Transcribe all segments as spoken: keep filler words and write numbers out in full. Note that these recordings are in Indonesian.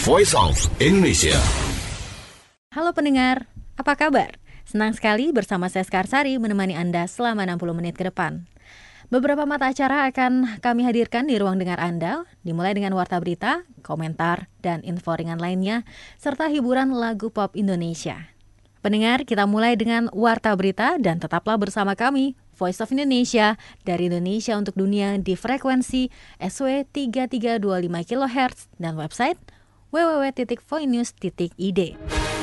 Voice of Indonesia. Halo pendengar, apa kabar? Senang sekali bersama saya Skarsari menemani Anda selama enam puluh menit ke depan. Beberapa mata acara akan kami hadirkan di ruang dengar Anda, dimulai dengan warta berita, komentar, dan info ringan lainnya, serta hiburan lagu pop Indonesia. Pendengar, kita mulai dengan warta berita dan tetaplah bersama kami, Voice of Indonesia, dari Indonesia untuk dunia di frekuensi S W tiga tiga dua lima kilohertz dan website w w w titik voinews titik i d.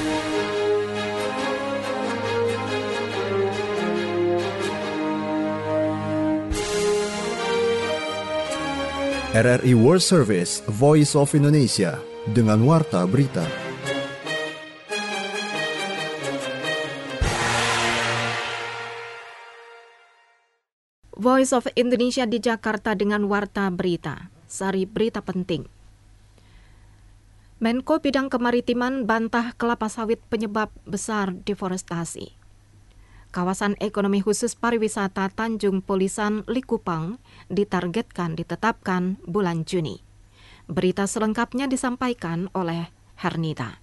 R R I World Service, Voice of Indonesia, dengan warta berita. Voice of Indonesia di Jakarta dengan warta berita. Sari berita penting. Menko Bidang Kemaritiman bantah kelapa sawit penyebab besar deforestasi. Kawasan ekonomi khusus pariwisata Tanjung Pulisan, Likupang ditargetkan ditetapkan bulan Juni. Berita selengkapnya disampaikan oleh Hernita.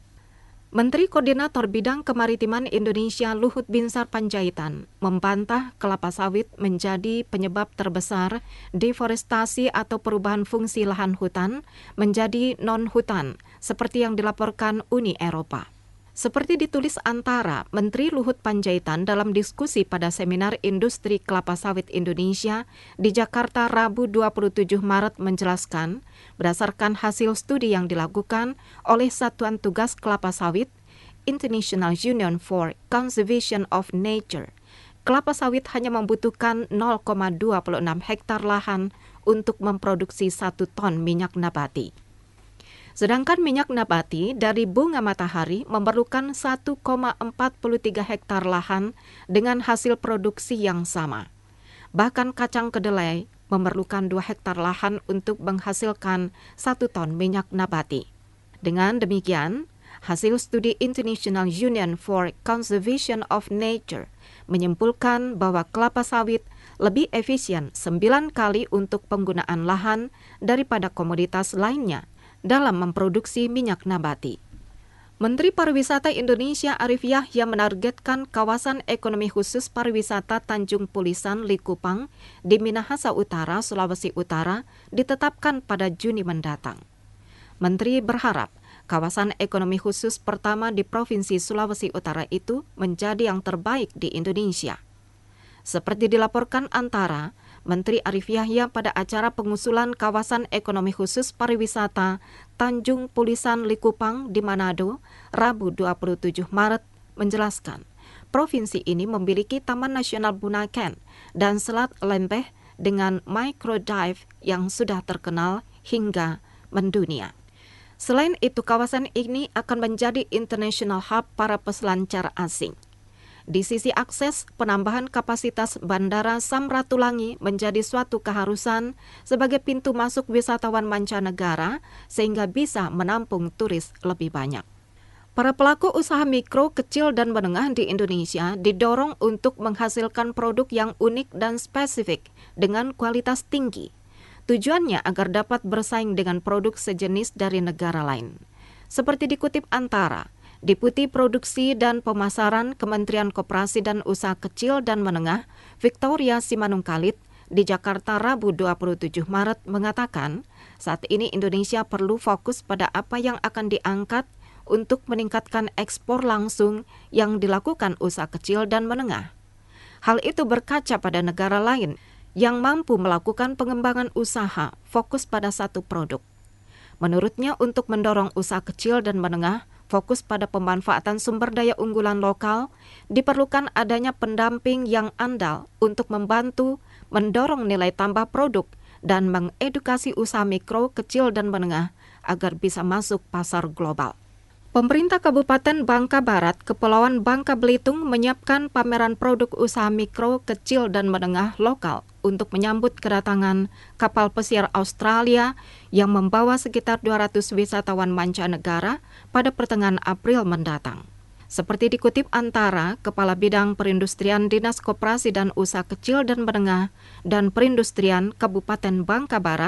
Menteri Koordinator Bidang Kemaritiman Indonesia Luhut Binsar Panjaitan membantah kelapa sawit menjadi penyebab terbesar deforestasi atau perubahan fungsi lahan hutan menjadi non-hutan, seperti yang dilaporkan Uni Eropa. Seperti ditulis Antara, Menteri Luhut Panjaitan dalam diskusi pada Seminar Industri Kelapa Sawit Indonesia di Jakarta Rabu dua puluh tujuh Maret menjelaskan, berdasarkan hasil studi yang dilakukan oleh Satuan Tugas Kelapa Sawit, International Union for Conservation of Nature, kelapa sawit hanya membutuhkan nol koma dua enam hektar lahan untuk memproduksi satu ton minyak nabati. Sedangkan minyak nabati dari bunga matahari memerlukan satu koma empat tiga hektar lahan dengan hasil produksi yang sama. Bahkan kacang kedelai memerlukan dua hektar lahan untuk menghasilkan satu ton minyak nabati. Dengan demikian, hasil studi International Union for Conservation of Nature menyimpulkan bahwa kelapa sawit lebih efisien sembilan kali untuk penggunaan lahan daripada komoditas lainnya dalam memproduksi minyak nabati. Menteri Pariwisata Indonesia Arief Yahya menargetkan kawasan ekonomi khusus pariwisata Tanjung Pulisan, Likupang di Minahasa Utara, Sulawesi Utara ditetapkan pada Juni mendatang. Menteri berharap kawasan ekonomi khusus pertama di Provinsi Sulawesi Utara itu menjadi yang terbaik di Indonesia. Seperti dilaporkan Antara, Menteri Arief Yahya pada acara pengusulan kawasan ekonomi khusus pariwisata Tanjung Pulisan Likupang di Manado, Rabu dua puluh tujuh Maret, menjelaskan, provinsi ini memiliki Taman Nasional Bunaken dan Selat Lembeh dengan microdive yang sudah terkenal hingga mendunia. Selain itu, kawasan ini akan menjadi international hub para peselancar asing. Di sisi akses, penambahan kapasitas Bandara Samratulangi menjadi suatu keharusan sebagai pintu masuk wisatawan mancanegara sehingga bisa menampung turis lebih banyak. Para pelaku usaha mikro, kecil, dan menengah di Indonesia didorong untuk menghasilkan produk yang unik dan spesifik dengan kualitas tinggi. Tujuannya agar dapat bersaing dengan produk sejenis dari negara lain. Seperti dikutip Antara, Deputi Produksi dan Pemasaran Kementerian Koperasi dan Usaha Kecil dan Menengah, Victoria Simanungkalit, di Jakarta Rabu dua puluh tujuh Maret mengatakan, saat ini Indonesia perlu fokus pada apa yang akan diangkat untuk meningkatkan ekspor langsung yang dilakukan usaha kecil dan menengah. Hal itu berkaca pada negara lain yang mampu melakukan pengembangan usaha fokus pada satu produk. Menurutnya, untuk mendorong usaha kecil dan menengah fokus pada pemanfaatan sumber daya unggulan lokal, diperlukan adanya pendamping yang andal untuk membantu mendorong nilai tambah produk dan mengedukasi usaha mikro, kecil, dan menengah agar bisa masuk pasar global. Pemerintah Kabupaten Bangka Barat, Kepulauan Bangka Belitung menyiapkan pameran produk usaha mikro, kecil, dan menengah lokal untuk menyambut kedatangan kapal pesiar Australia yang membawa sekitar dua ratus wisatawan mancanegara pada pertengahan April mendatang. Seperti dikutip Antara, Kepala Bidang Perindustrian Dinas Koperasi dan Usaha Kecil dan Menengah dan Perindustrian Kabupaten Bangka Barat,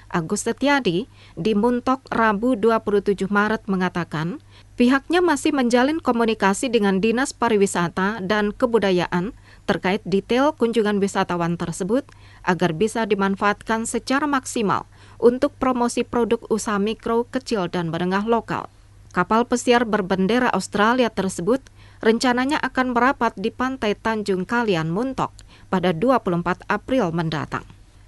Agus Setiadi di Muntok Rabu dua puluh tujuh Maret mengatakan, pihaknya masih menjalin komunikasi dengan Dinas Pariwisata dan Kebudayaan terkait detail kunjungan wisatawan tersebut agar bisa dimanfaatkan secara maksimal untuk promosi produk usaha mikro, kecil, dan menengah lokal. Kapal pesiar berbendera Australia tersebut rencananya akan merapat di pantai Tanjung Kalian, Muntok pada dua puluh empat April mendatang.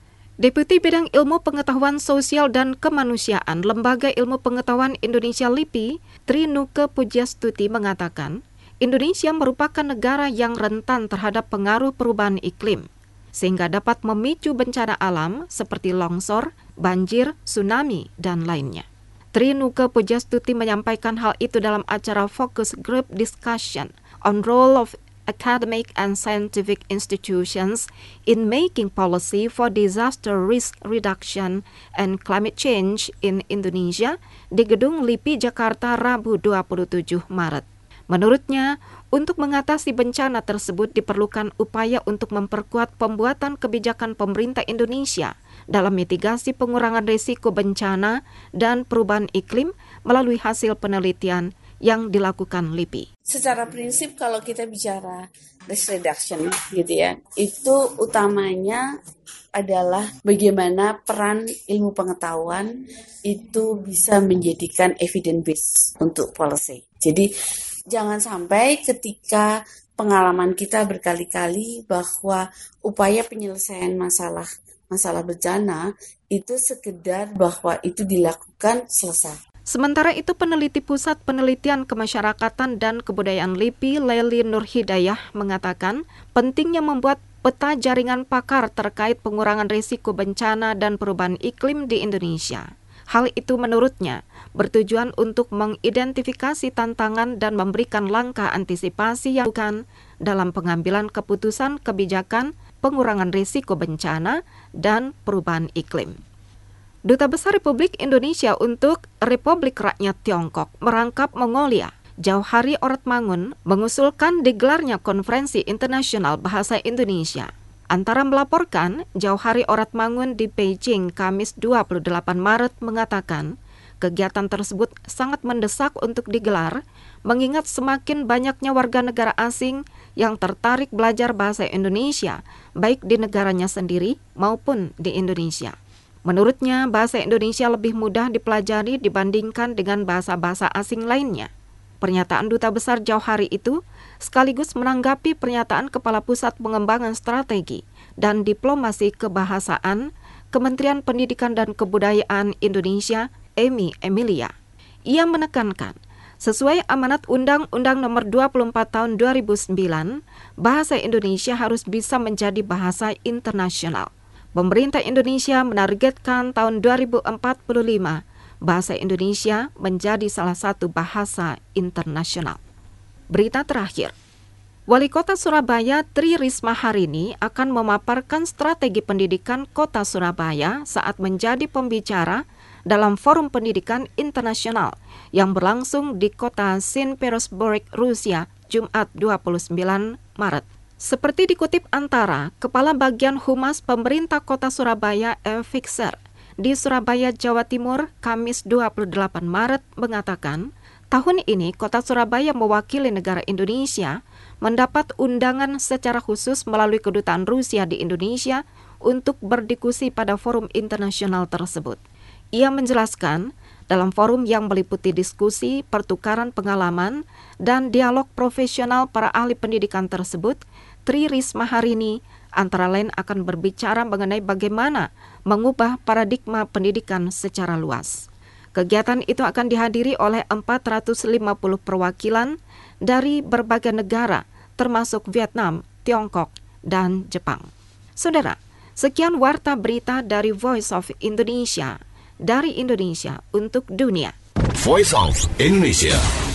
Deputi Bidang Ilmu Pengetahuan Sosial dan Kemanusiaan Lembaga Ilmu Pengetahuan Indonesia LIPI, Trinuke Pujastuti mengatakan, Indonesia merupakan negara yang rentan terhadap pengaruh perubahan iklim, sehingga dapat memicu bencana alam seperti longsor, banjir, tsunami, dan lainnya. Trinuke Pujastuti menyampaikan hal itu dalam acara Focus Group Discussion on Role of Academic and Scientific Institutions in Making Policy for Disaster Risk Reduction and Climate Change in Indonesia di Gedung LIPI Jakarta Rabu dua puluh tujuh Maret. Menurutnya, untuk mengatasi bencana tersebut diperlukan upaya untuk memperkuat pembuatan kebijakan pemerintah Indonesia dalam mitigasi pengurangan risiko bencana dan perubahan iklim melalui hasil penelitian yang dilakukan LIPI. Secara prinsip kalau kita bicara risk reduction gitu ya, itu utamanya adalah bagaimana peran ilmu pengetahuan itu bisa menjadikan evidence base untuk policy. Jadi jangan sampai ketika pengalaman kita berkali-kali bahwa upaya penyelesaian masalah masalah bencana itu sekedar bahwa itu dilakukan selesai. Sementara itu, peneliti Pusat Penelitian Kemasyarakatan dan Kebudayaan LIPI, Leli Nurhidayah, mengatakan pentingnya membuat peta jaringan pakar terkait pengurangan risiko bencana dan perubahan iklim di Indonesia. Hal itu menurutnya bertujuan untuk mengidentifikasi tantangan dan memberikan langkah antisipasi yang dilakukan dalam pengambilan keputusan kebijakan pengurangan risiko bencana dan perubahan iklim. Duta Besar Republik Indonesia untuk Republik Rakyat Tiongkok merangkap Mongolia, Jauhari Oratmangun, mengusulkan digelarnya Konferensi Internasional Bahasa Indonesia. Antara melaporkan, Jauhari Oratmangun di Beijing Kamis dua puluh delapan Maret mengatakan, kegiatan tersebut sangat mendesak untuk digelar, mengingat semakin banyaknya warga negara asing yang tertarik belajar bahasa Indonesia, baik di negaranya sendiri maupun di Indonesia. Menurutnya, bahasa Indonesia lebih mudah dipelajari dibandingkan dengan bahasa-bahasa asing lainnya. Pernyataan Duta Besar Jauhari itu sekaligus menanggapi pernyataan Kepala Pusat Pengembangan Strategi dan Diplomasi Kebahasaan Kementerian Pendidikan dan Kebudayaan Indonesia, Emi Emilia. Ia menekankan, sesuai amanat Undang-Undang Nomor dua puluh empat Tahun dua ribu sembilan, bahasa Indonesia harus bisa menjadi bahasa internasional. Pemerintah Indonesia menargetkan tahun dua ribu empat puluh lima bahasa Indonesia menjadi salah satu bahasa internasional. Berita terakhir, Wali Kota Surabaya Tri Risma hari ini akan memaparkan strategi pendidikan Kota Surabaya saat menjadi pembicara dalam Forum Pendidikan Internasional yang berlangsung di kota Saint Petersburg, Rusia, Jumat dua puluh sembilan Maret. Seperti dikutip Antara, Kepala Bagian Humas Pemerintah Kota Surabaya M. Fixer di Surabaya, Jawa Timur, Kamis dua puluh delapan Maret mengatakan, tahun ini Kota Surabaya mewakili negara Indonesia mendapat undangan secara khusus melalui Kedutaan Rusia di Indonesia untuk berdiskusi pada forum internasional tersebut. Ia menjelaskan, dalam forum yang meliputi diskusi, pertukaran pengalaman, dan dialog profesional para ahli pendidikan tersebut, Tri Risma hari ini antara lain akan berbicara mengenai bagaimana mengubah paradigma pendidikan secara luas. Kegiatan itu akan dihadiri oleh empat ratus lima puluh perwakilan dari berbagai negara, termasuk Vietnam, Tiongkok, dan Jepang. Saudara, sekian warta berita dari Voice of Indonesia, dari Indonesia untuk dunia. Voice of Indonesia.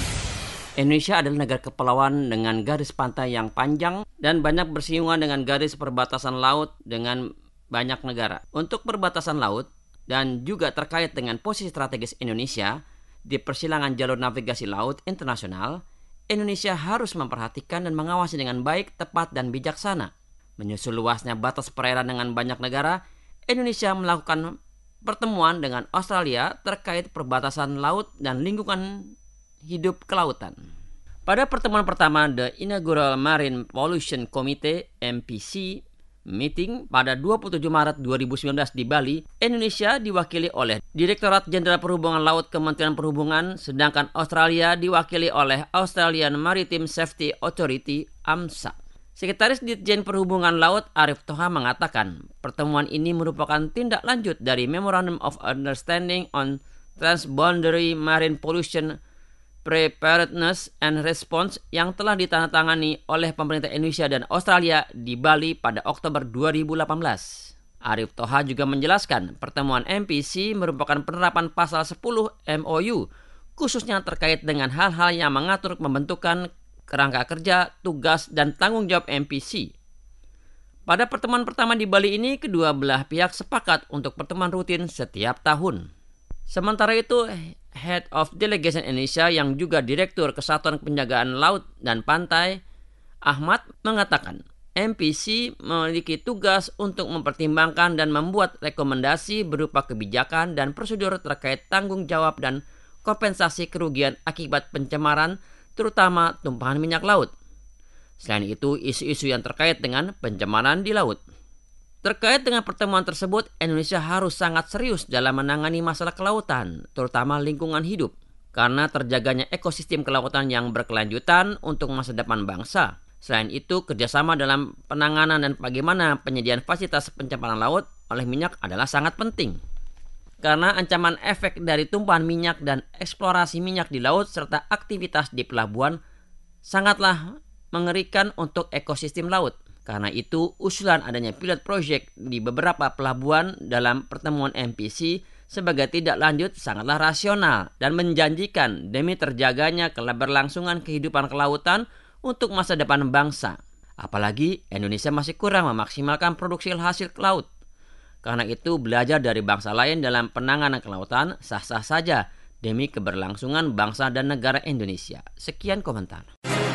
Indonesia adalah negara kepulauan dengan garis pantai yang panjang dan banyak bersinggungan dengan garis perbatasan laut dengan banyak negara. Untuk perbatasan laut dan juga terkait dengan posisi strategis Indonesia di persilangan jalur navigasi laut internasional, Indonesia harus memperhatikan dan mengawasi dengan baik, tepat, dan bijaksana. Menyusul luasnya batas perairan dengan banyak negara, Indonesia melakukan pertemuan dengan Australia terkait perbatasan laut dan lingkungan hidup kelautan. Pada pertemuan pertama The Inaugural Marine Pollution Committee M P C meeting pada dua puluh tujuh Maret dua ribu sembilan belas di Bali, Indonesia diwakili oleh Direktorat Jenderal Perhubungan Laut Kementerian Perhubungan, sedangkan Australia diwakili oleh Australian Maritime Safety Authority A M S A. Sekretaris Ditjen Perhubungan Laut Arif Thoha mengatakan, pertemuan ini merupakan tindak lanjut dari Memorandum of Understanding on Transboundary Marine Pollution Preparedness and Response yang telah ditandatangani oleh pemerintah Indonesia dan Australia di Bali pada Oktober dua ribu delapan belas. Arif Thoha juga menjelaskan pertemuan M P C merupakan penerapan pasal sepuluh M O U khususnya terkait dengan hal-hal yang mengatur pembentukan kerangka kerja, tugas, dan tanggung jawab M P C. Pada pertemuan pertama di Bali ini, kedua belah pihak sepakat untuk pertemuan rutin setiap tahun. Sementara itu, Head of Delegation Indonesia yang juga Direktur Kesatuan Penjagaan Laut dan Pantai, Ahmad, mengatakan M P C memiliki tugas untuk mempertimbangkan dan membuat rekomendasi berupa kebijakan dan prosedur terkait tanggung jawab dan kompensasi kerugian akibat pencemaran, terutama tumpahan minyak laut. Selain itu, isu-isu yang terkait dengan pencemaran di laut. Terkait dengan pertemuan tersebut, Indonesia harus sangat serius dalam menangani masalah kelautan, terutama lingkungan hidup, karena terjaganya ekosistem kelautan yang berkelanjutan untuk masa depan bangsa. Selain itu, kerjasama dalam penanganan dan bagaimana penyediaan fasilitas pencemaran laut oleh minyak adalah sangat penting. Karena ancaman efek dari tumpahan minyak dan eksplorasi minyak di laut serta aktivitas di pelabuhan sangatlah mengerikan untuk ekosistem laut. Karena itu, usulan adanya pilot project di beberapa pelabuhan dalam pertemuan M P C sebagai tidak lanjut sangatlah rasional dan menjanjikan demi terjaganya keberlangsungan kehidupan kelautan untuk masa depan bangsa. Apalagi Indonesia masih kurang memaksimalkan produksi hasil laut. Karena itu, belajar dari bangsa lain dalam penanganan kelautan sah-sah saja demi keberlangsungan bangsa dan negara Indonesia. Sekian komentar.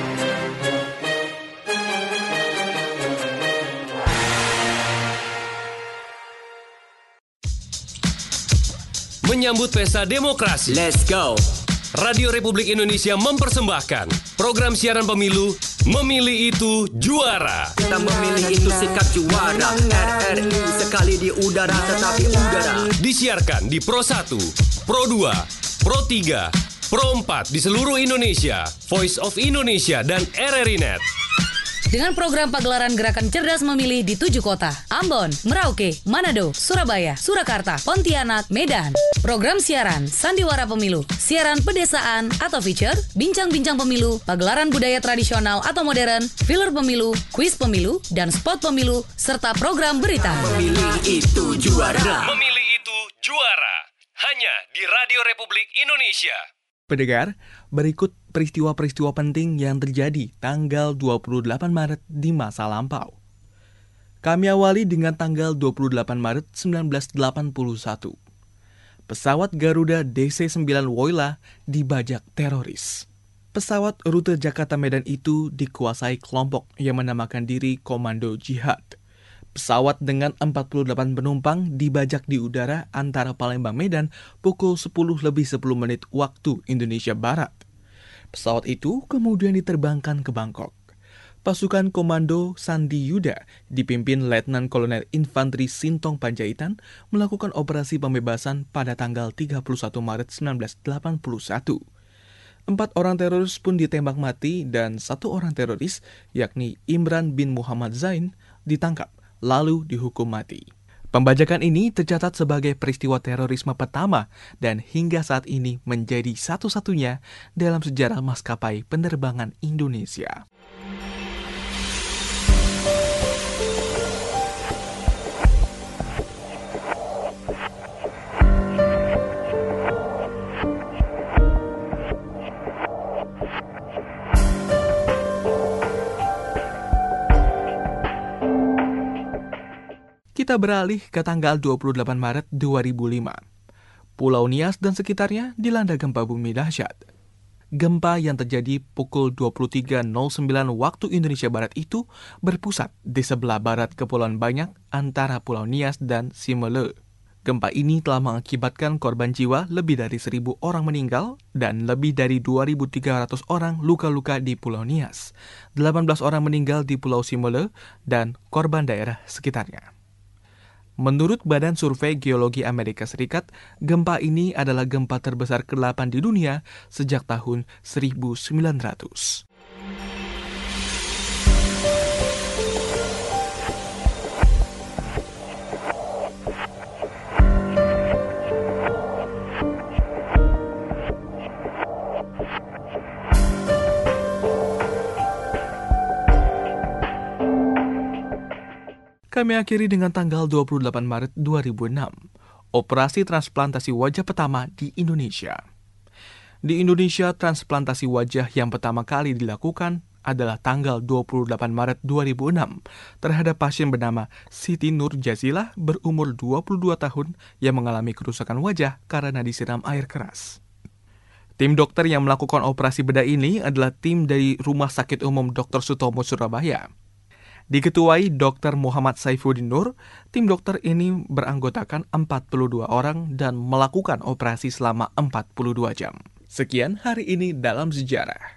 Menyambut pesta demokrasi, Let's go. Radio Republik Indonesia mempersembahkan program siaran pemilu Memilih Itu Juara. Kita memilih itu sikap juara. R R I sekali di udara tetapi udara. Disiarkan di Pro satu, Pro dua, Pro tiga, Pro empat di seluruh Indonesia, Voice of Indonesia dan R R I Net. Dengan program pagelaran Gerakan Cerdas Memilih di tujuh kota, Ambon, Merauke, Manado, Surabaya, Surakarta, Pontianak, Medan. Program siaran Sandiwara Pemilu, siaran pedesaan atau feature, bincang-bincang pemilu, pagelaran budaya tradisional atau modern, filler pemilu, kuis pemilu, dan spot pemilu, serta program berita. Memilih itu juara. Memilih Itu Juara. Hanya di Radio Republik Indonesia. Pendengar, berikut peristiwa-peristiwa penting yang terjadi tanggal dua puluh delapan Maret di masa lampau. Kami awali dengan tanggal dua puluh delapan Maret seribu sembilan ratus delapan puluh satu. Pesawat Garuda D C sembilan Woyla dibajak teroris. Pesawat rute Jakarta-Medan itu dikuasai kelompok yang menamakan diri Komando Jihad. Pesawat dengan empat puluh delapan penumpang dibajak di udara antara Palembang Medan pukul sepuluh lebih sepuluh menit waktu Indonesia Barat. Pesawat itu kemudian diterbangkan ke Bangkok. Pasukan Komando Sandi Yuda dipimpin Letnan Kolonel Infanteri Sintong Panjaitan melakukan operasi pembebasan pada tanggal tiga puluh satu Maret seribu sembilan ratus delapan puluh satu. Empat orang teroris pun ditembak mati dan satu orang teroris, yakni Imran bin Muhammad Zain, ditangkap lalu dihukum mati. Pembajakan ini tercatat sebagai peristiwa terorisme pertama dan hingga saat ini menjadi satu-satunya dalam sejarah maskapai penerbangan Indonesia. Kita beralih ke tanggal dua puluh delapan Maret dua ribu lima. Pulau Nias dan sekitarnya dilanda gempa bumi dahsyat. Gempa yang terjadi pukul dua puluh tiga nol sembilan waktu Indonesia Barat itu berpusat di sebelah barat Kepulauan Banyak antara Pulau Nias dan Simele. Gempa ini telah mengakibatkan korban jiwa lebih dari seribu orang meninggal dan lebih dari dua ribu tiga ratus orang luka-luka di Pulau Nias. delapan belas orang meninggal di Pulau Simele dan korban daerah sekitarnya. Menurut Badan Survei Geologi Amerika Serikat, gempa ini adalah gempa terbesar kedelapan di dunia sejak tahun seribu sembilan ratus. Kami akhiri dengan tanggal dua puluh delapan Maret dua ribu enam, operasi transplantasi wajah pertama di Indonesia. Di Indonesia, transplantasi wajah yang pertama kali dilakukan adalah tanggal dua puluh delapan Maret dua ribu enam terhadap pasien bernama Siti Nur Jazilah berumur dua puluh dua tahun yang mengalami kerusakan wajah karena disiram air keras. Tim dokter yang melakukan operasi bedah ini adalah tim dari Rumah Sakit Umum Dokter Sutomo Surabaya. Diketuai dokter Muhammad Saifuddin Nur, tim dokter ini beranggotakan empat puluh dua orang dan melakukan operasi selama empat puluh dua jam. Sekian hari ini dalam sejarah.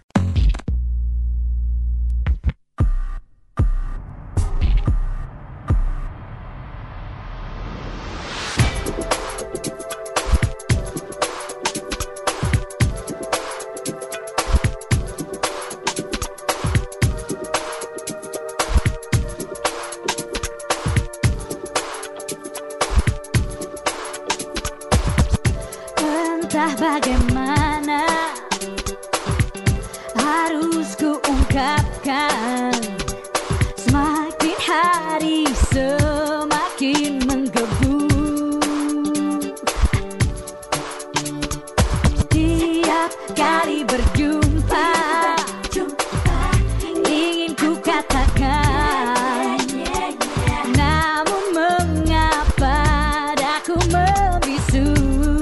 Entah bagaimana harus ku ungkapkan, semakin hari semakin menggebu. Tiap kali berjumpa ingin ku katakan, namun mengapa daku membisu.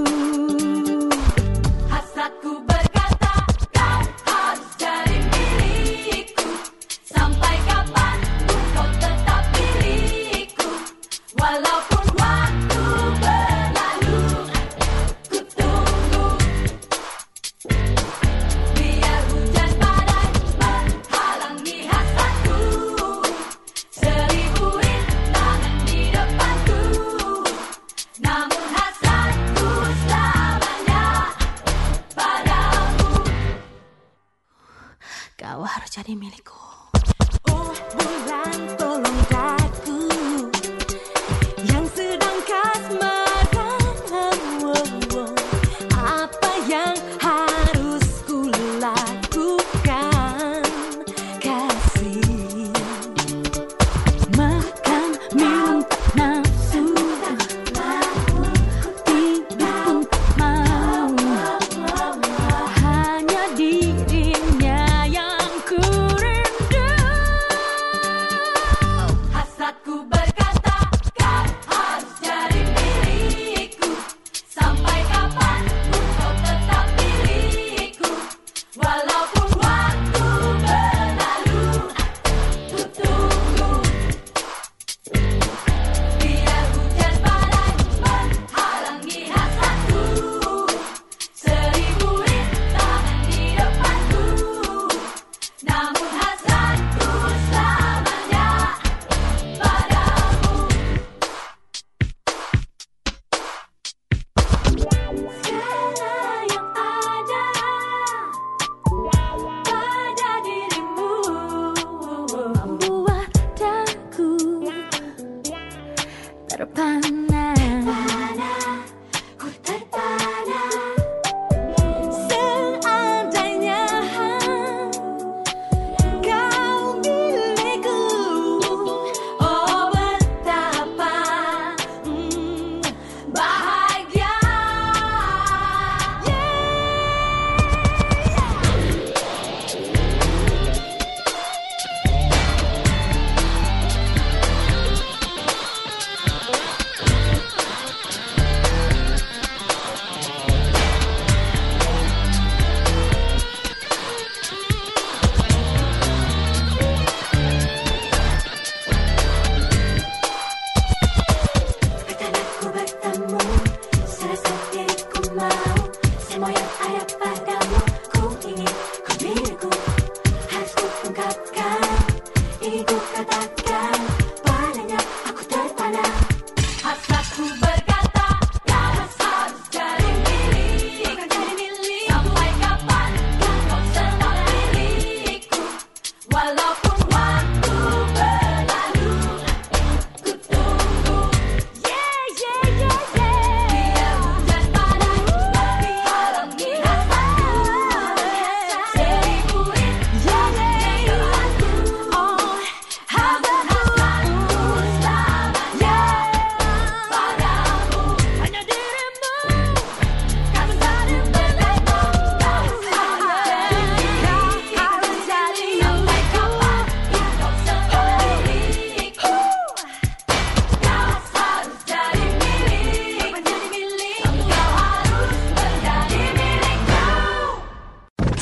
Kau harus jadi milikku. Oh bulan, tolong daku yang sedang kasmaran. Oh, oh. Apa yang harus ku lakukan, kasih? Makan, minum, nafsu, tidur pun mau, hanya dirinya yang ku rindu.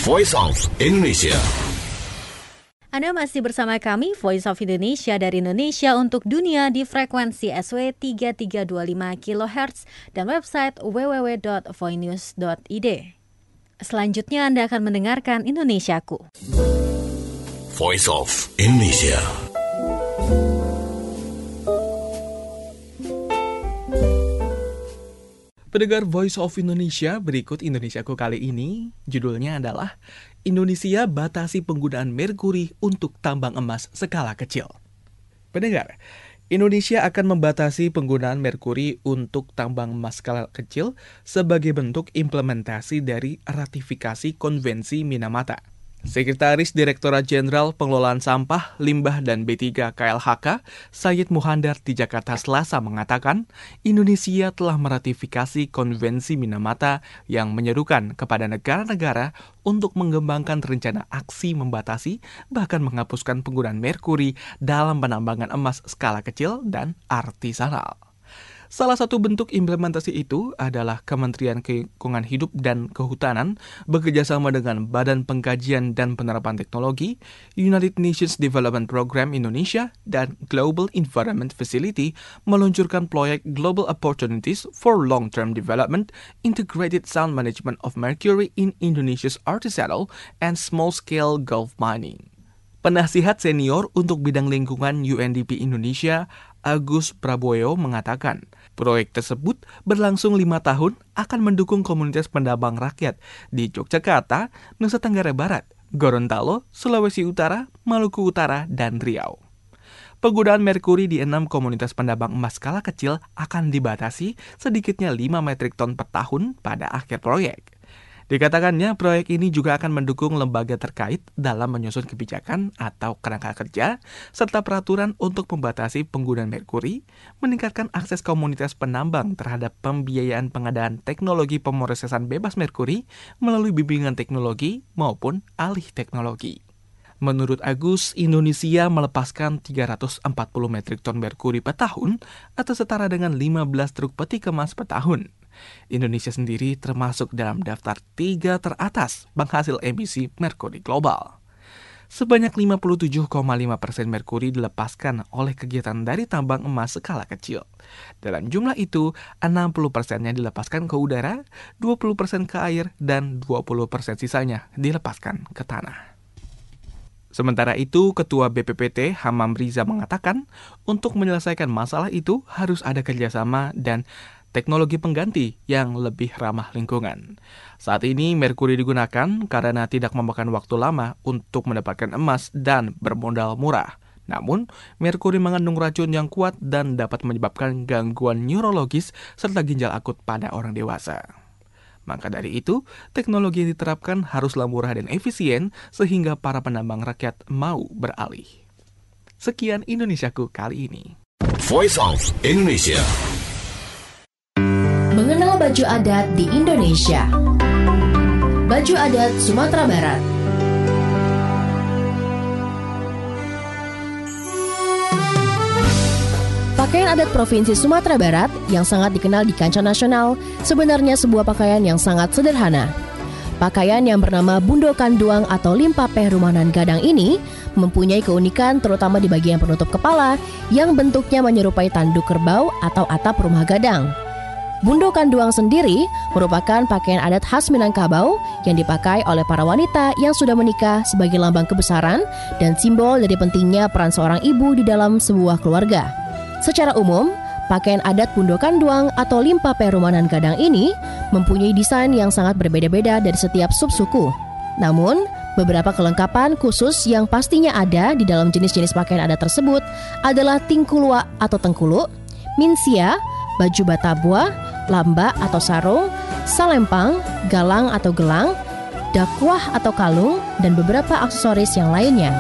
Voice of Indonesia. Anda masih bersama kami, Voice of Indonesia dari Indonesia untuk dunia di frekuensi S W tiga tiga dua lima kilohertz dan website w w w dot voinews dot i d. Selanjutnya Anda akan mendengarkan Indonesiaku. Voice of Indonesia. Pendengar Voice of Indonesia, berikut Indonesiaku kali ini, judulnya adalah Indonesia batasi penggunaan merkuri untuk tambang emas skala kecil. Pendengar, Indonesia akan membatasi penggunaan merkuri untuk tambang emas skala kecil sebagai bentuk implementasi dari ratifikasi Konvensi Minamata. Sekretaris Direktorat Jenderal Pengelolaan Sampah, Limbah, dan B tiga K L H K, Sayyid Muhandar di Jakarta Selasa mengatakan, Indonesia telah meratifikasi Konvensi Minamata yang menyerukan kepada negara-negara untuk mengembangkan rencana aksi membatasi bahkan menghapuskan penggunaan merkuri dalam penambangan emas skala kecil dan artisanal. Salah satu bentuk implementasi itu adalah Kementerian Lingkungan Hidup dan Kehutanan bekerjasama dengan Badan Pengkajian dan Penerapan Teknologi, United Nations Development Program Indonesia, dan Global Environment Facility meluncurkan proyek Global Opportunities for Long-Term Development Integrated Sound Management of Mercury in Indonesia's Artisanal and Small-Scale Gulf Mining. Penasihat senior untuk bidang lingkungan U N D P Indonesia, Agus Prabowo mengatakan, proyek tersebut berlangsung lima tahun akan mendukung komunitas penambang rakyat di Yogyakarta, Nusa Tenggara Barat, Gorontalo, Sulawesi Utara, Maluku Utara, dan Riau. Penggunaan merkuri di enam komunitas penambang emas skala kecil akan dibatasi sedikitnya lima metrik ton per tahun pada akhir proyek. Dikatakannya, proyek ini juga akan mendukung lembaga terkait dalam menyusun kebijakan atau kerangka kerja, serta peraturan untuk membatasi penggunaan merkuri, meningkatkan akses komunitas penambang terhadap pembiayaan pengadaan teknologi pemrosesan bebas merkuri melalui bimbingan teknologi maupun alih teknologi. Menurut Agus, Indonesia melepaskan tiga ratus empat puluh metrik ton merkuri per tahun atau setara dengan lima belas truk peti kemas per tahun. Indonesia sendiri termasuk dalam daftar tiga teratas penghasil emisi merkuri global. Sebanyak lima puluh tujuh koma lima persen merkuri dilepaskan oleh kegiatan dari tambang emas skala kecil. Dalam jumlah itu, enam puluh persennya dilepaskan ke udara, dua puluh persen ke air, dan dua puluh persen sisanya dilepaskan ke tanah. Sementara itu, Ketua B P P T Hamam Riza mengatakan, untuk menyelesaikan masalah itu harus ada kerjasama dan teknologi pengganti yang lebih ramah lingkungan. Saat ini, merkuri digunakan karena tidak memakan waktu lama untuk mendapatkan emas dan bermodal murah. Namun, merkuri mengandung racun yang kuat dan dapat menyebabkan gangguan neurologis serta ginjal akut pada orang dewasa. Maka dari itu, teknologi yang diterapkan haruslah murah dan efisien sehingga para penambang rakyat mau beralih. Sekian Indonesiaku kali ini. Voice of Indonesia. Mengenal baju adat di Indonesia. Baju adat Sumatera Barat. Pakaian adat Provinsi Sumatera Barat yang sangat dikenal di kancah nasional sebenarnya sebuah pakaian yang sangat sederhana. Pakaian yang bernama Bundo Kanduang atau Limpapeh Rumanan Gadang ini mempunyai keunikan terutama di bagian penutup kepala yang bentuknya menyerupai tanduk kerbau atau atap rumah gadang. Bundo Kanduang sendiri merupakan pakaian adat khas Minangkabau yang dipakai oleh para wanita yang sudah menikah sebagai lambang kebesaran dan simbol dari pentingnya peran seorang ibu di dalam sebuah keluarga. Secara umum, pakaian adat Bundo Kanduang atau Limpapeh Rumanan Gadang ini mempunyai desain yang sangat berbeda-beda dari setiap subsuku. Namun, beberapa kelengkapan khusus yang pastinya ada di dalam jenis-jenis pakaian adat tersebut adalah tingkulua atau tengkuluk, minsia, baju batabua, lamba atau sarung, salempang, galang atau gelang, dakwah atau kalung, dan beberapa aksesoris yang lainnya.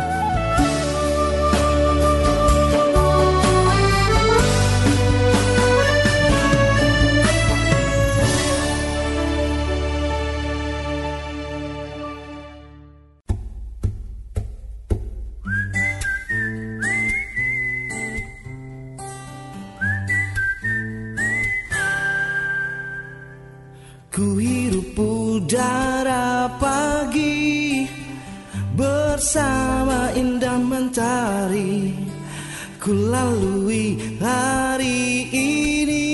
Ku hirup udara pagi bersama indah mentari. Ku lalui hari ini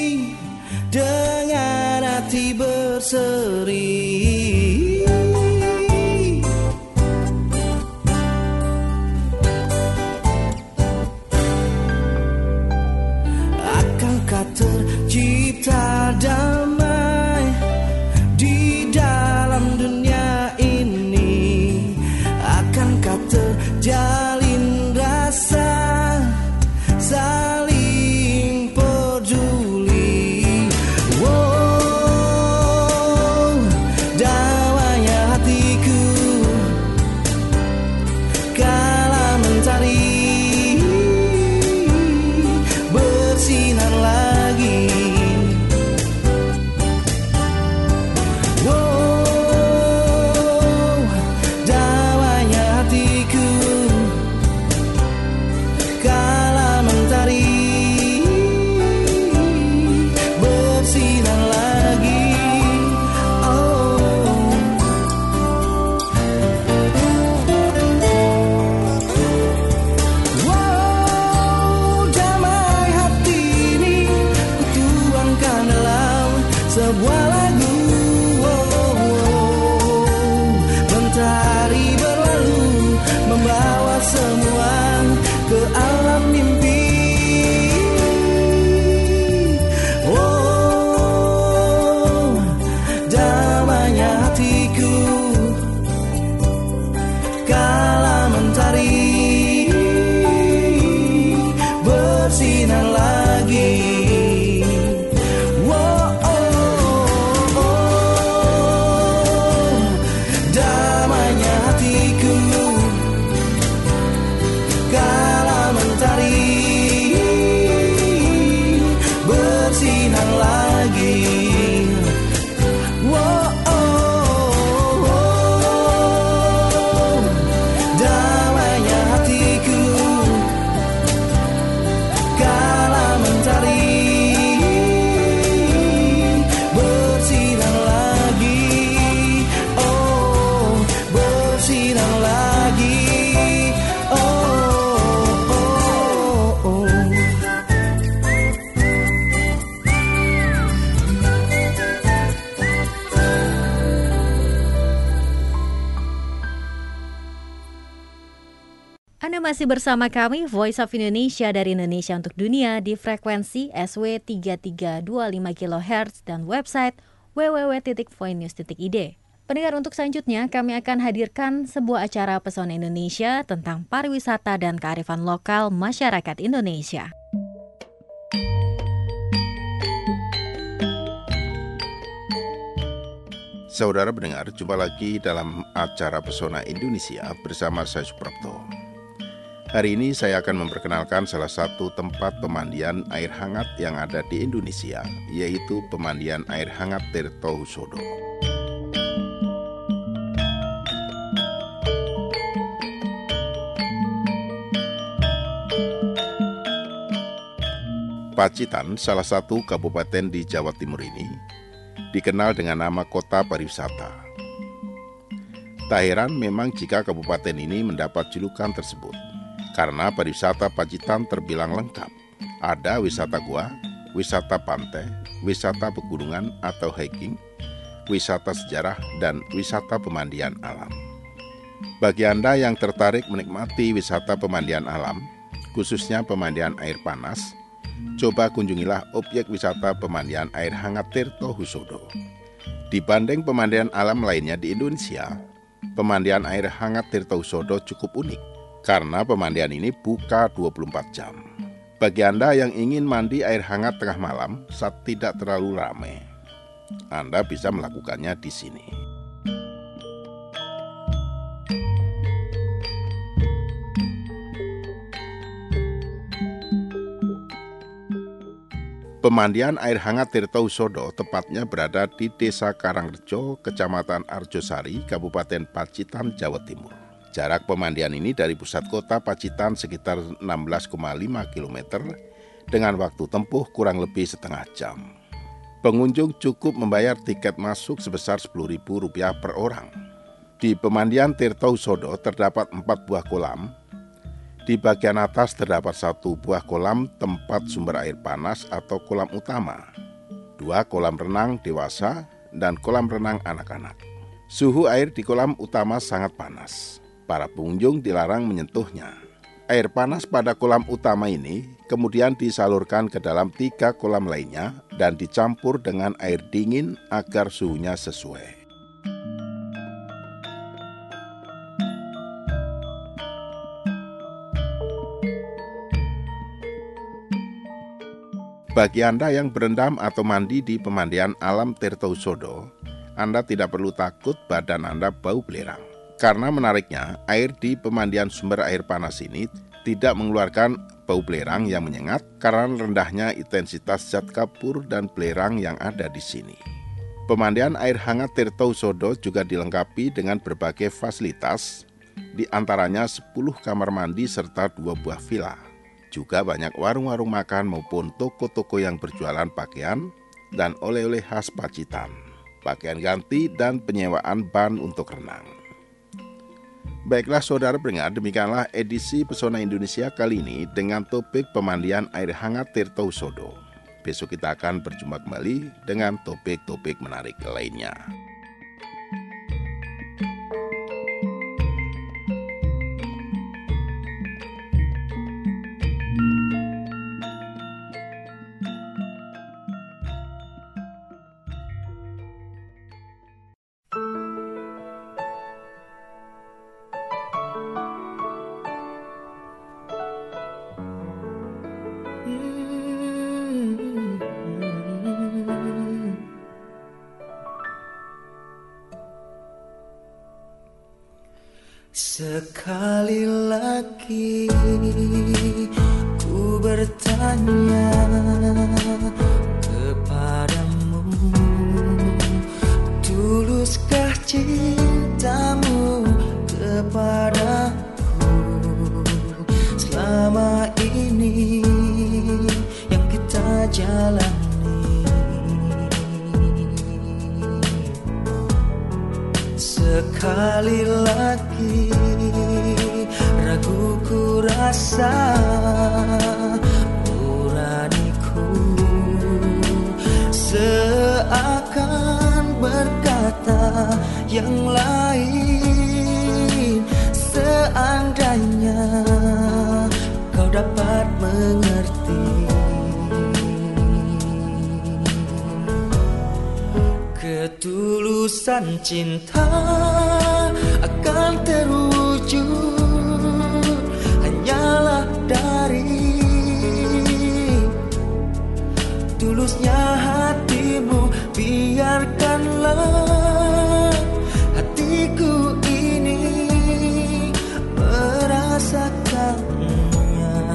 dengan hati berseri. Akankah tercipta damai di dalam dunia ini? Akankah terjalin rasa saling peduli? Wow, damainya hatiku kala mentari bersinar lagi. Wow, damainya hatiku kala mentari bersinar lagi. Oh, wow, damai hati ini ku tuangkan dalam sebuah lagu. Oh, oh, mentari berlalu membawa semua ke alam mimpi. Oh, damainya hatiku kala mentari bersinar lagi. Oh, oh, oh, damainya hatiku kala mentari bersinar lagi. Oh, oh, oh, damainya hatiku kala mentari bersinar lagi. Oh, bersinar lagi. Anda masih bersama kami, Voice of Indonesia dari Indonesia untuk Dunia di frekuensi S W tiga tiga dua lima kilohertz dan website w w w titik voinenews titik i d. Pendengar, untuk selanjutnya kami akan hadirkan sebuah acara Pesona Indonesia tentang pariwisata dan kearifan lokal masyarakat Indonesia. Saudara pendengar, jumpa lagi dalam acara Pesona Indonesia bersama saya Suprapto. Hari ini saya akan memperkenalkan salah satu tempat pemandian air hangat yang ada di Indonesia, yaitu pemandian air hangat Tirto Husodo. Pacitan, salah satu kabupaten di Jawa Timur ini, dikenal dengan nama kota pariwisata. Tak heran memang jika kabupaten ini mendapat julukan tersebut, karena pariwisata Pacitan terbilang lengkap. Ada wisata gua, wisata pantai, wisata pegunungan atau hiking, wisata sejarah, dan wisata pemandian alam. Bagi Anda yang tertarik menikmati wisata pemandian alam, khususnya pemandian air panas, coba kunjungilah objek wisata pemandian air hangat Tirto Husodo. Dibanding pemandian alam lainnya di Indonesia, pemandian air hangat Tirto Husodo cukup unik karena pemandian ini buka dua puluh empat jam. Bagi Anda yang ingin mandi air hangat tengah malam saat tidak terlalu ramai, Anda bisa melakukannya di sini. Pemandian air hangat Tirto Husodo tepatnya berada di Desa Karangrejo, Kecamatan Arjosari, Kabupaten Pacitan, Jawa Timur. Jarak pemandian ini dari pusat kota Pacitan sekitar enam belas koma lima kilometer dengan waktu tempuh kurang lebih setengah jam. Pengunjung cukup membayar tiket masuk sebesar sepuluh ribu rupiah per orang. Di pemandian Tirtausodo terdapat empat buah kolam. Di bagian atas terdapat satu buah kolam tempat sumber air panas atau kolam utama, dua kolam renang dewasa, dan kolam renang anak-anak. Suhu air di kolam utama sangat panas. Para pengunjung dilarang menyentuhnya. Air panas pada kolam utama ini kemudian disalurkan ke dalam tiga kolam lainnya dan dicampur dengan air dingin agar suhunya sesuai. Bagi Anda yang berendam atau mandi di pemandian alam Tirtausodo, Anda tidak perlu takut badan Anda bau belerang. Karena menariknya, air di pemandian sumber air panas ini tidak mengeluarkan bau belerang yang menyengat karena rendahnya intensitas zat kapur dan belerang yang ada di sini. Pemandian air hangat Tirtausodo juga dilengkapi dengan berbagai fasilitas, di antaranya sepuluh kamar mandi serta dua buah villa. Juga banyak warung-warung makan maupun toko-toko yang berjualan pakaian dan oleh-oleh khas Pacitan, pakaian ganti, dan penyewaan ban untuk renang. Baiklah saudara pendengar, demikianlah edisi Pesona Indonesia kali ini dengan topik pemandian air hangat Tirtausodo. Besok kita akan berjumpa kembali dengan topik-topik menarik lainnya. Sekali lagi ku bertanya kepadamu, tuluskah cintamu kepadaku selama ini yang kita jalani? Sekali lagi ragu ku rasa, nuraniku seakan berkata yang lain. Seandainya kau dapat mengerti ketulusan cinta akan terwujud hanyalah dari tulusnya hatimu. Biarkanlah hatiku ini merasakannya.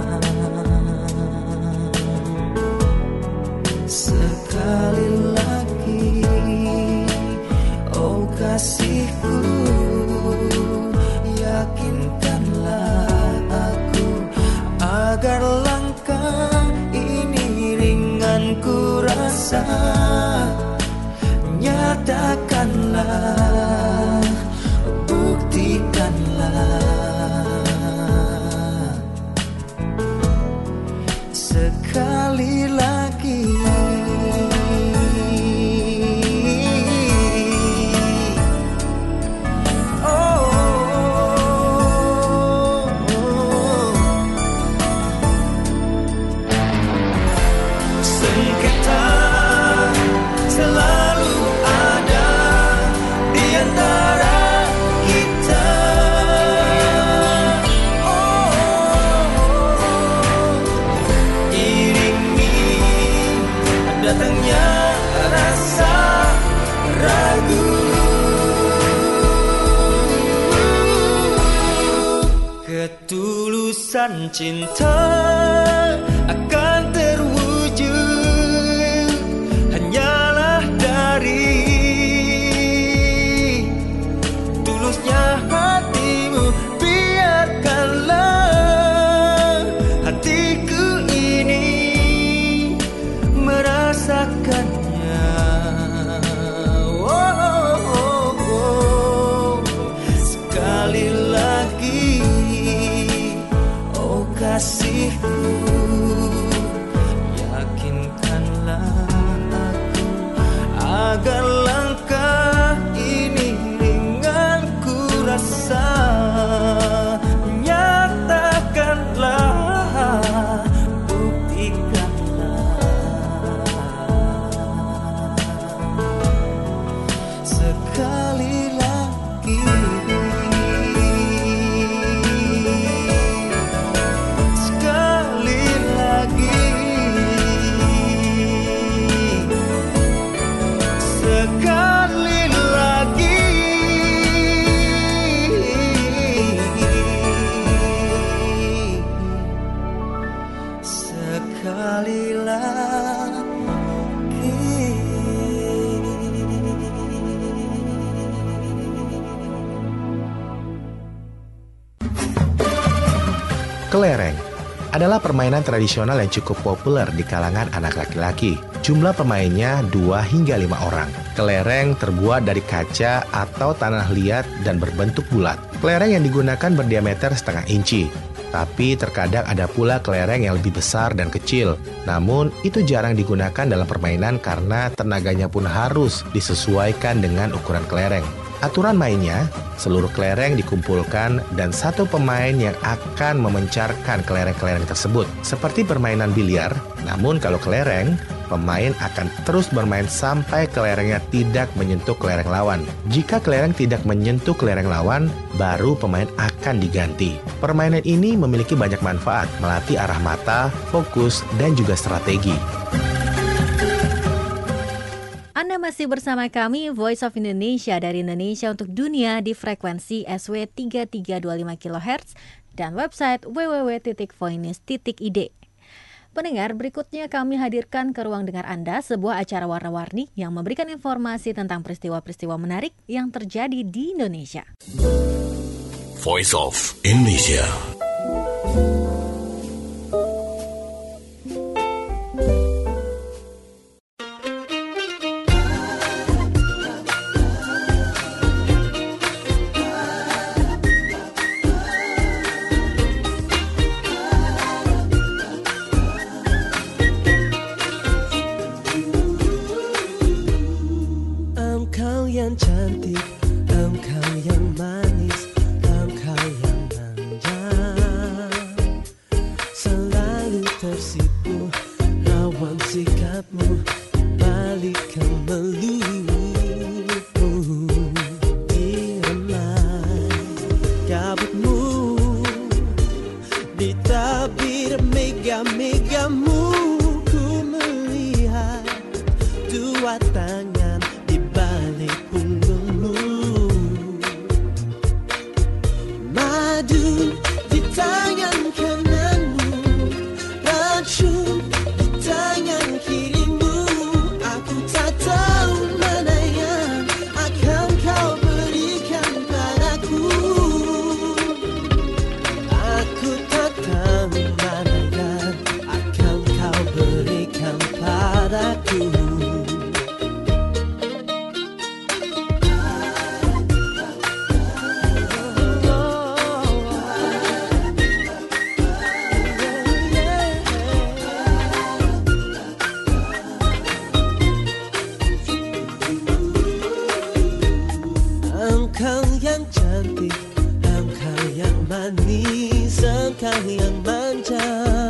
Sekali lagi, oh kasihku, yakinkanlah aku agar langkah ini ringan ku rasa. Nyatakanlah, buktikanlah sekali lagi. Ketulusan cinta akan terwujud hanyalah dari tulusnya hatimu. Biarkanlah hatiku ini merasakannya. agar langkah ini ringan ku rasa. Nyatakanlah, buktikanlah sekali lagi. Sekali lagi. Sekali lagi. Sekali Kelereng adalah permainan tradisional yang cukup populer di kalangan anak laki-laki. Jumlah pemainnya dua hingga lima orang. Kelereng terbuat dari kaca atau tanah liat dan berbentuk bulat. Kelereng yang digunakan berdiameter setengah inci. Tapi terkadang ada pula kelereng yang lebih besar dan kecil. Namun itu jarang digunakan dalam permainan karena tenaganya pun harus disesuaikan dengan ukuran kelereng. Aturan mainnya, seluruh kelereng dikumpulkan dan satu pemain yang akan memencarkan kelereng-kelereng tersebut. Seperti permainan biliar, namun kalau kelereng, pemain akan terus bermain sampai kelerengnya tidak menyentuh kelereng lawan. Jika kelereng tidak menyentuh kelereng lawan, baru pemain akan diganti. Permainan ini memiliki banyak manfaat, melatih arah mata, fokus, dan juga strategi. Anda masih bersama kami, Voice of Indonesia dari Indonesia untuk dunia di frekuensi S W tiga tiga dua lima kilohertz dan website w w w titik voice titik i d. Pendengar, berikutnya kami hadirkan ke ruang dengar Anda sebuah acara warna-warni yang memberikan informasi tentang peristiwa-peristiwa menarik yang terjadi di Indonesia. Voice of Indonesia. Yang cantik, engkau yang manis, engkau yang manja. Selalu tersipu lawan sikapmu, balikkan melukmu. Diramai kabutmu, di tabir mega-megamu, ku melihat dua tangan balik punggungmu. Madu di tangan kananmu, racun di tangan kirimu. Aku tak tahu mana yang akan kau berikan padaku. Aku tak tahu mana yang akan kau berikan padaku. Engkau yang cantik, engkau yang manis, engkau yang manja.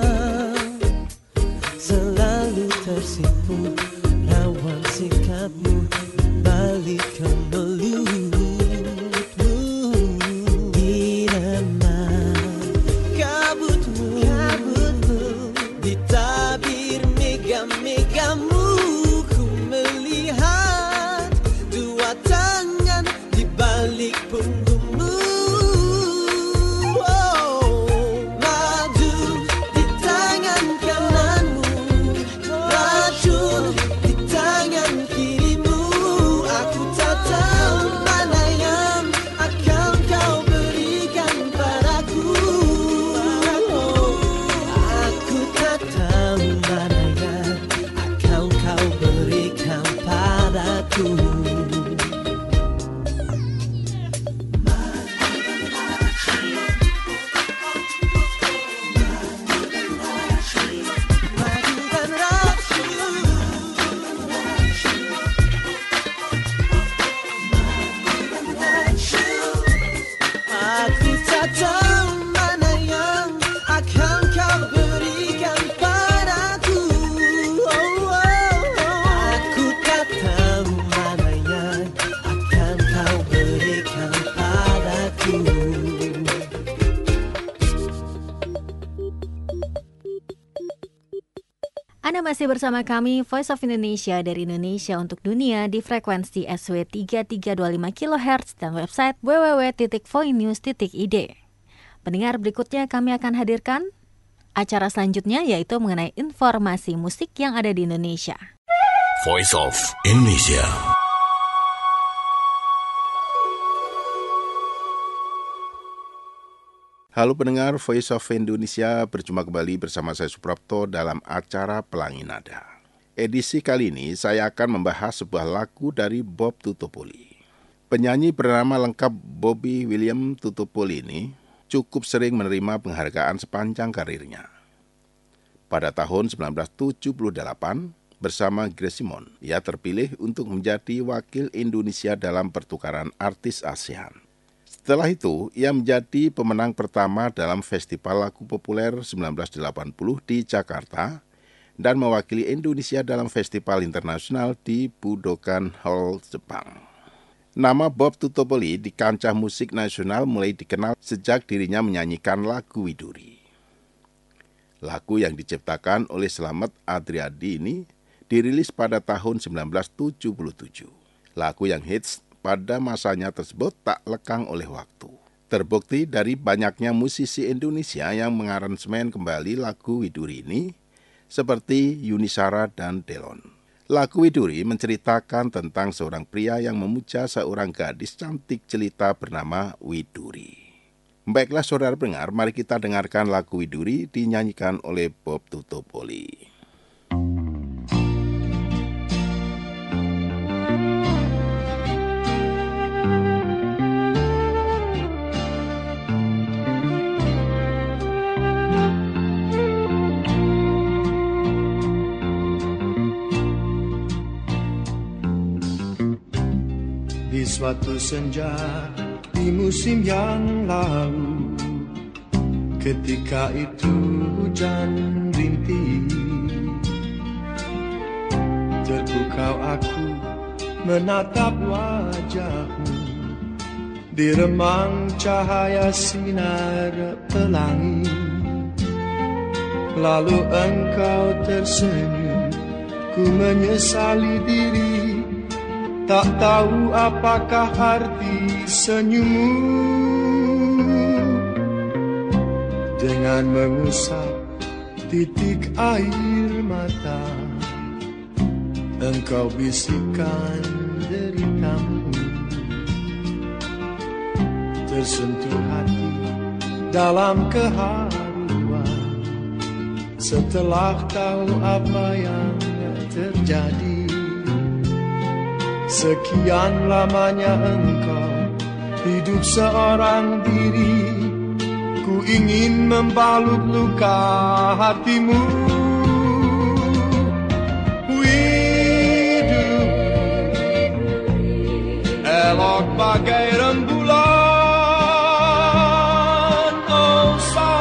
Selalu tersipu lawan sikapmu, balikkan melutmu. Diramai kabutmu, kabutmu, di tabir mega-megamu, ku melihat dua tangan balik punggungmu. Oh, madu di tangan kananmu, racun di tangan kirimu. Aku tak tahu masih bersama kami Voice of Indonesia dari Indonesia untuk dunia di frekuensi S W tiga tiga dua lima kilohertz dan website w w w titik voinews titik i d. Pendengar, berikutnya kami akan hadirkan acara selanjutnya yaitu mengenai informasi musik yang ada di Indonesia. Voice of Indonesia. Halo pendengar Voice of Indonesia, berjumpa kembali bersama saya Suprapto dalam acara Pelangi Nada. Edisi kali ini saya akan membahas sebuah lagu dari Bob Tutupoli. Penyanyi bernama lengkap Bobby William Tutupoli ini cukup sering menerima penghargaan sepanjang karirnya. Pada tahun sembilan belas tujuh puluh delapan, bersama Grace Simon, ia terpilih untuk menjadi wakil Indonesia dalam pertukaran artis ASEAN. Setelah itu, ia menjadi pemenang pertama dalam Festival Lagu Populer sembilan belas delapan puluh di Jakarta dan mewakili Indonesia dalam Festival Internasional di Budokan Hall, Jepang. Nama Bob Tutupoli di kancah musik nasional mulai dikenal sejak dirinya menyanyikan lagu Widuri. Lagu yang diciptakan oleh Slamet Adriadi ini dirilis pada tahun sembilan belas tujuh puluh tujuh. Lagu yang hits pada masanya tersebut tak lekang oleh waktu. Terbukti dari banyaknya musisi Indonesia yang mengaransemen kembali lagu Widuri ini, seperti Yuni Shara dan Delon. Lagu Widuri menceritakan tentang seorang pria yang memuja seorang gadis cantik jelita bernama Widuri. Baiklah saudara pendengar, mari kita dengarkan lagu Widuri dinyanyikan oleh Bob Tutupoli. Di suatu senja di musim yang lalu, ketika itu hujan rintih, terpukau aku menatap wajahmu di remang cahaya sinar pelangi. Lalu engkau tersenyum, ku menyesali diri, tak tahu apakah arti senyummu. Dengan mengusap titik air mata, engkau bisikkan deritamu. Tersentuh hati dalam keharuan, setelah tahu apa yang terjadi. Sekian lamanya engkau hidup seorang diri, ku ingin membalut luka hatimu. Widuri, elok bagai rembulan, oh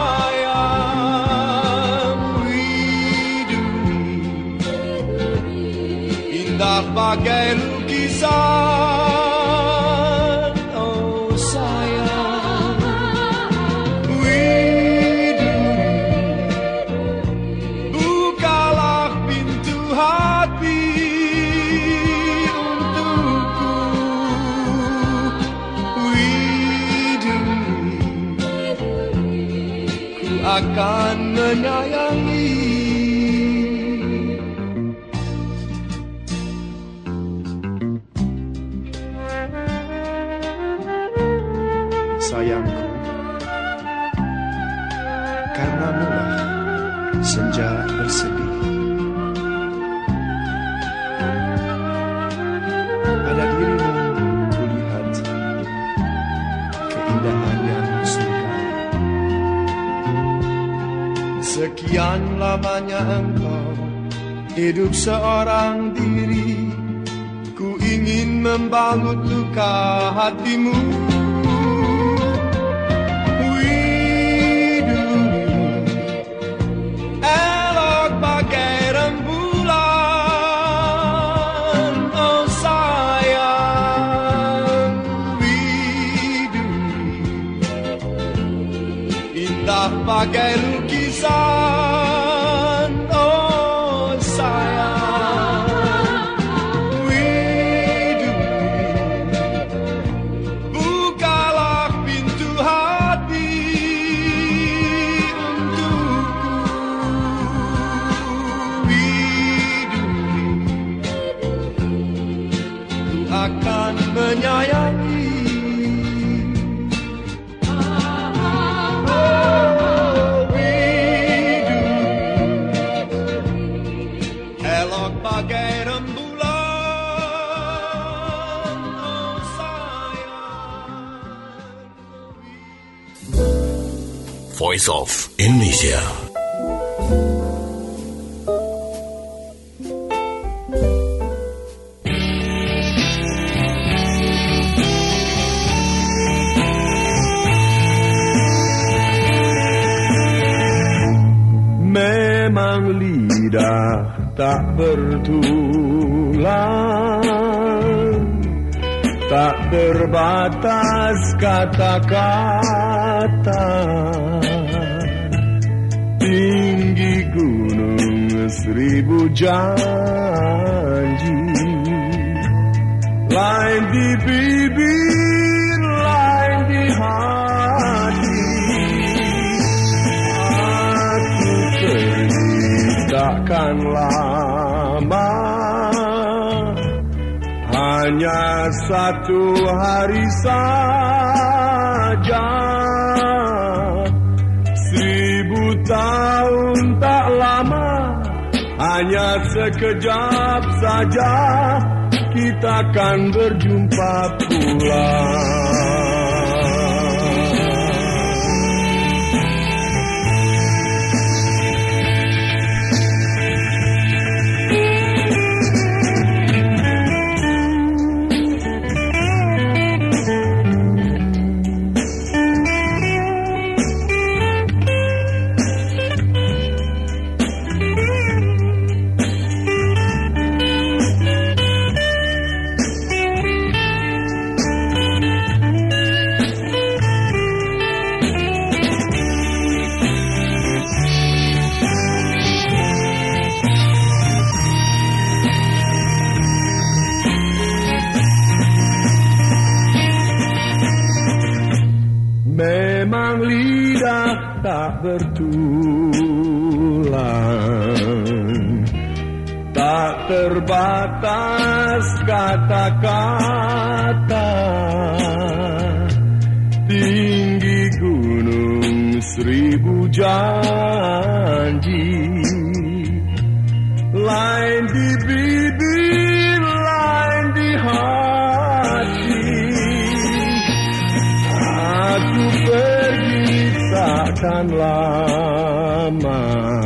sayang. Widuri, indah bagai lukisan, oh sayang. Widuri, bukalah pintu hati untukku. Widuri, ku akan menyayangi. Sayangku, karenamulah senja bersedih. Pada dirimu kulihat keindahan yang surga. Sekian lamanya engkau hidup seorang diri, ku ingin membalut luka hatimu. Bagai lukisan, oh sayang. akan menyayangi. Oh, biduri, elok bagai rembulan. Oh, sayang. Voice of Indonesia. Memang lidah tak bertulang, tak terbatas kata-kata. Tinggi gunung seribu janji, lain di bibir, lain di hati. Aku pergi takkan lama, hanya satu hari saja. Seribu tahun tak lama, hanya sekejap saja kita akan berjumpa pula. Memang lidah tak bertulang, tak terbatas kata-kata. Tinggi gunung seribu janji, lain di bibir, lain di hati. Aku pergi takkan lama,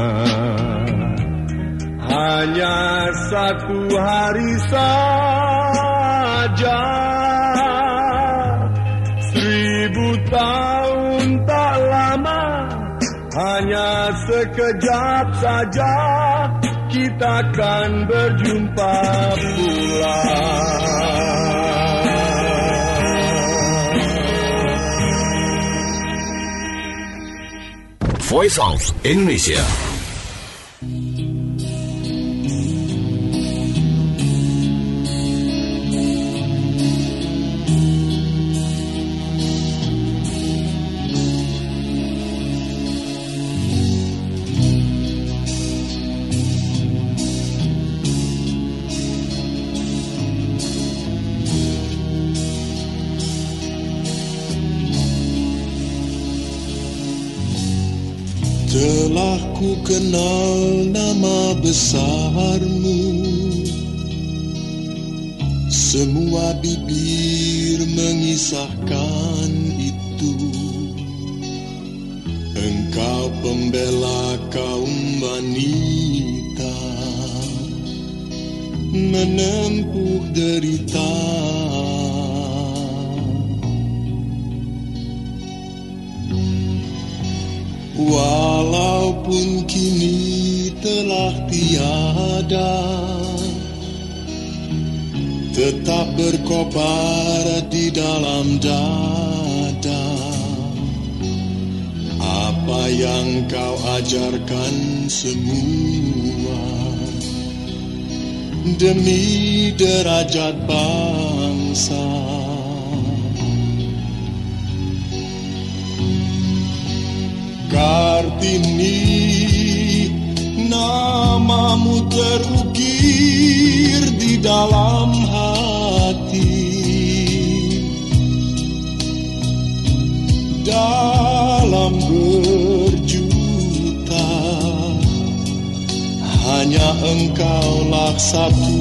hanya satu hari saja. Seribu tahun tak lama, hanya sekejap saja kita akan berjumpa pula. Voice of Indonesia. Telah ku kenal nama besarmu, semua bibir mengisahkan itu. Engkau pembela kaum wanita, menempuh derita. Walaupun kini telah tiada, tetap berkobar di dalam dada. Apa yang kau ajarkan semua demi derajat bangsa. Kartini, namamu terukir di dalam hati. dalam berjuta, hanya engkaulah satu.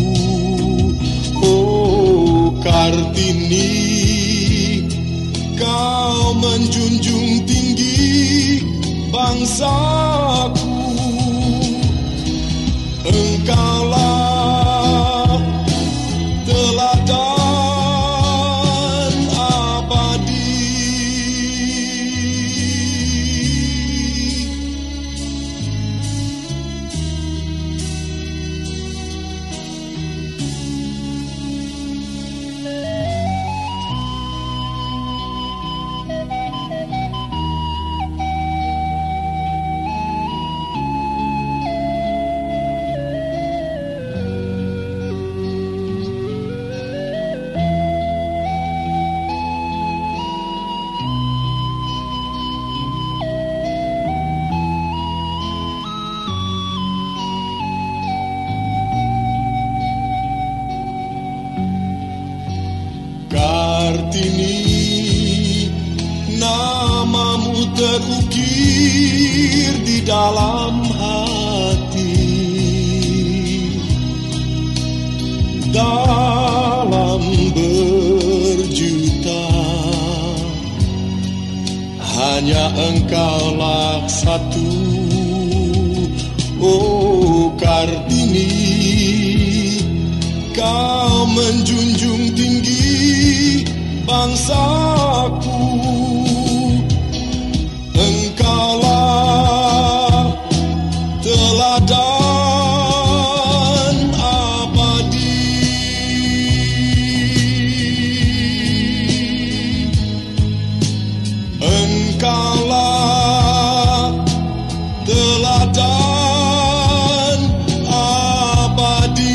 Oh Kartini, kau menjunjung tinggi bangsaku. Engkaulah teladan abadi. Kartini, namamu terukir di dalam hati, dalam berjuta, hanya engkaulah satu. Oh Kartini, kau menjunjung tinggi bangsaku. Engkaulah teladan abadi. Engkaulah teladan abadi.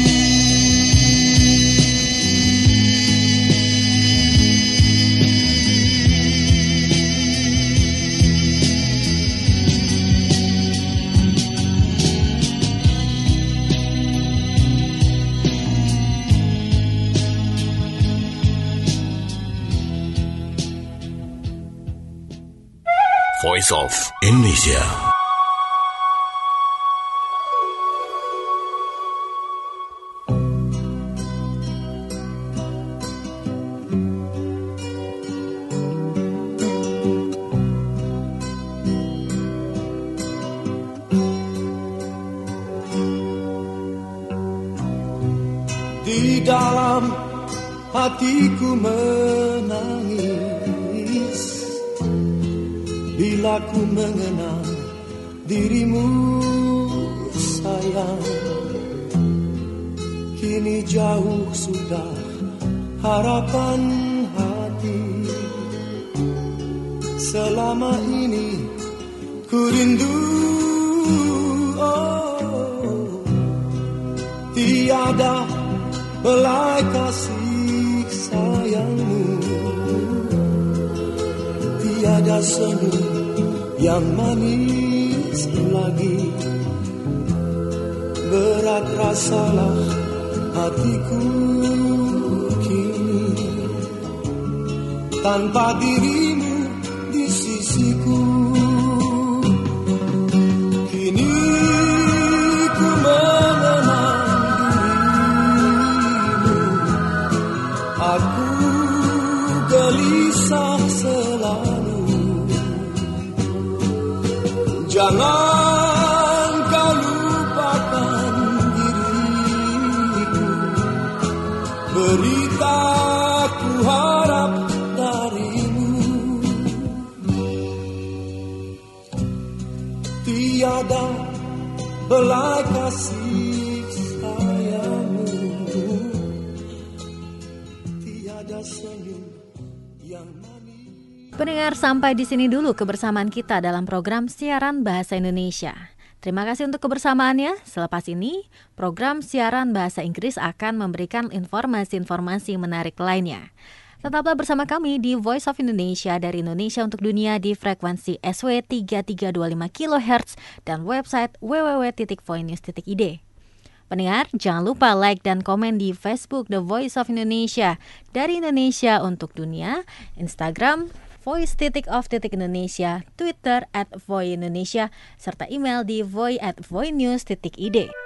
Voice of Indonesia. Di dalam hatiku menangis bila ku mengenang dirimu sayang. Kini jauh sudah harapan hati. Selama ini ku rindu, oh, tiada belai kasih sayangmu, tiada senyum yang manis lagi. Berat rasalah hatiku kini, tanpa dirimu di sisiku. Kini ku mengenang dirimu, aku gelisah selalu. Jangan kau lupakan diriku, berita ku harap darimu. Tiada belai kasih sayangmu, tiada senyum yang manis. Pendengar, sampai di sini dulu kebersamaan kita dalam program siaran Bahasa Indonesia. Terima kasih untuk kebersamaannya. Selepas ini, program siaran Bahasa Inggris akan memberikan informasi-informasi menarik lainnya. Tetaplah bersama kami di Voice of Indonesia dari Indonesia untuk Dunia di frekuensi S W tiga tiga dua lima kilohertz dan website w w w titik voinews titik i d. Pendengar, jangan lupa like dan komen di Facebook The Voice of Indonesia dari Indonesia untuk Dunia, Instagram, voice titik of titik Indonesia, Twitter at voindonesia, serta email di voi at voinews titik id.